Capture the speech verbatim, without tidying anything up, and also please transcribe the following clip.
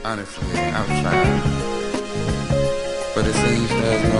Honestly, I'm trying, but it seems there's no